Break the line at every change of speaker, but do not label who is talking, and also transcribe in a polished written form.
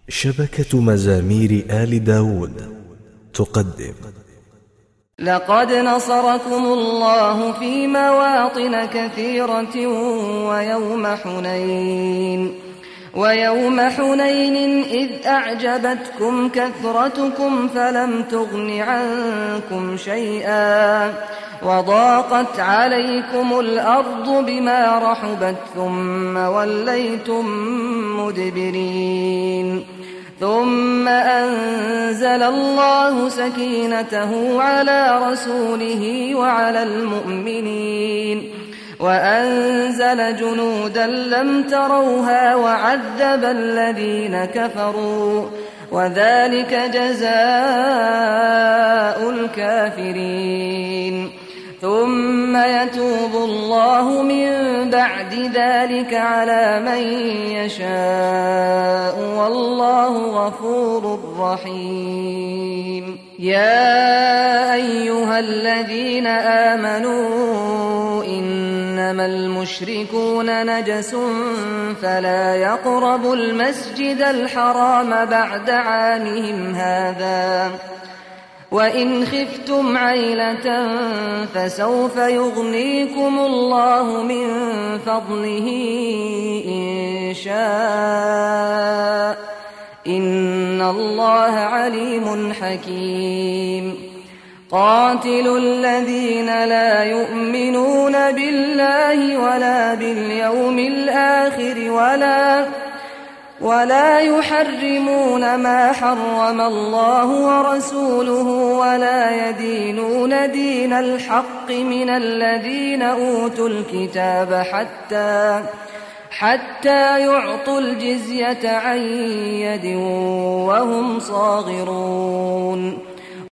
شبكة مزامير آل داود تقدم:
لقد نصركم الله في مواطن كثيرة ويوم حنين إذ أعجبتكم كثرتكم فلم تغن عنكم شيئا وضاقت عليكم الأرض بما رحبت ثم وليتم مدبرين. ثم أنزل الله سكينته على رسوله وعلى المؤمنين وأنزل جنودا لم تروها وعذب الذين كفروا وذلك جزاء الكافرين. ثم يتوب الله من بعد ذلك على من يشاء والله غفور رحيم. يا أيها الذين آمنوا إنما المشركون نجس فلا يقربوا المسجد الحرام بعد عامهم هذا وإن خفتم عيلة فسوف يغنيكم الله من فضله إن شاء إن الله عليم حكيم. قاتلوا الذين لا يؤمنون بالله ولا باليوم الآخر ولا يحرمون ما حرم الله ورسوله ولا يدينون دين الحق من الذين أوتوا الكتاب حتى يعطوا الجزية عن يد وهم صاغرون.